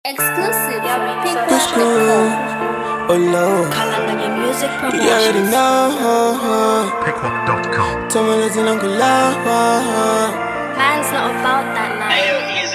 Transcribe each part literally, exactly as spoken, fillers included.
Exclusive. Pink It's cool. Oh Lord. Music You already know. Pickwalk dot com. Tell me listen, Uncle Love. Man's not about that life.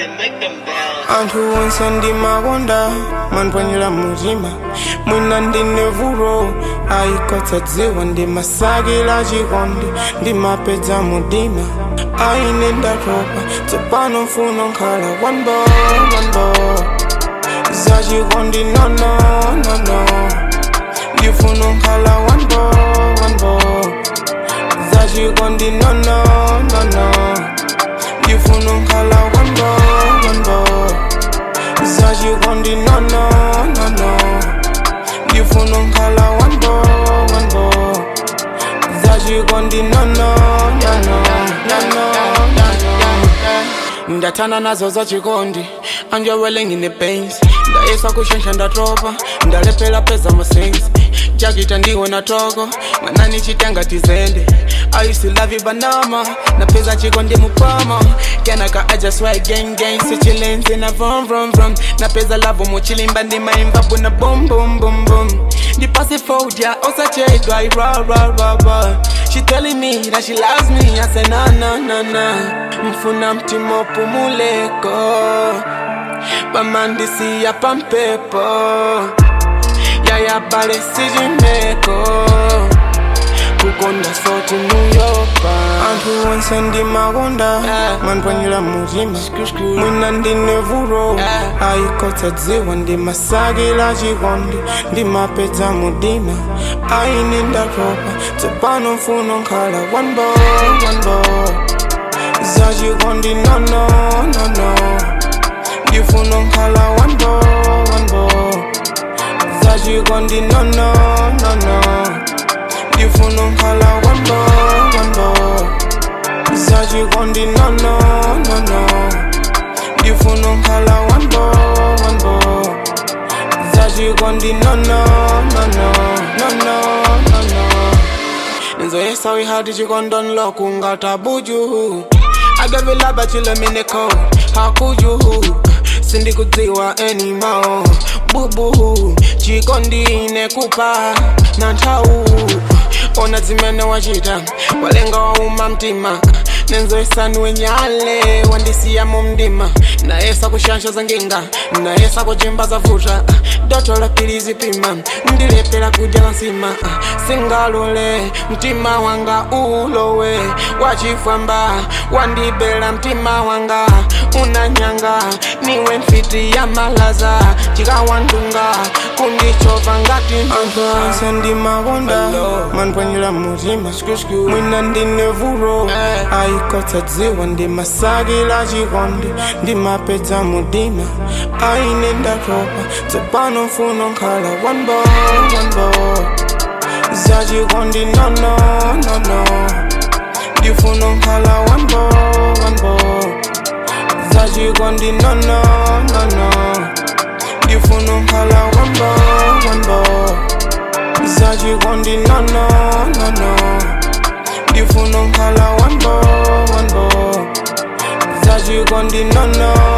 Antu wansandi magonda manpwanyira muzima mwina ndine vuro aikotsa dziwa ndi masakila chikondi ndi mapedza mudima aine ndatopa tsopano mfuno nkhala one boy one boy za chikondi no no no no ndifuno nkhala one boy one boy za chikondi no no no no ndifuno nkhala one boy one boy za chikondi no no no no ndifuno nkhala one boy one boy za chikondi no no no no no no no ndatana nazo za chikondi anjewele ngine pains ndaesa kushensha ndatopa ndalepela pesa masensi jakita ndiwe na toko manani chitanga tizende I used to love you banama na pesa chikondi mupama Kenaka I just swag gang gang Switch your lanes in a vroom vroom vroom na pesa lavo mochilimba ndi maimba buna boom boom boom boom Di pass it forward ya osa check I ra ra ra ra She telling me that she loves me I say na na na na Mfuna mtimo pumuleko Pamandisi ya pampepo Ya ya bale sijimeko Kukonda soti muyopa Antu wansandi magonda manpwanyira muzima mwina ndine vuro aikotsa dziwa ndi masakila chikondi ndi mapedza mudima aine ndatopa tsopano mfuno nkhala one boy one boy za chikondi no no no no ndifuno nkhala one boy one boy za chikondi no no no no ndifuno nkhala one boy one boy za chikondi no no no no ndifuno nkhala one boy one boy za chikondi no no no no no no no no nzoyesa we had chikondi unlock ngata buju I gave you love but you let me in the cold how could you sindi kudziwa anymore boo boo chikondi inekupa na ntau ona zimene wachita walenga wauma mtima nenzoyesa niwe nyale wandisiya mu mdima naesa kushansha za nginga naesa kuchimba za vuta doto la pilizi pima ndilepela kujala nsima singalole mtima wanga ulowe wachifwamba wandibela mtima wanga unanyanga niwe mfiti ya malaza chikawandunga kundichova ngati Antu wansandi magonda manpwanyira muzima mwina ndine vuro aikotsa dziwa ndi masakila chikondi ndi mapedza mudima aine ndatopa tsopano mfuno nkhala one boy one boy za chikondi no no no no ndifuno nkhala one boy one boy za chikondi no no no no ndifuno nkhala one boy one boy za chikondi no no no no ndifuno nkhala one boy one boy za chikondi no no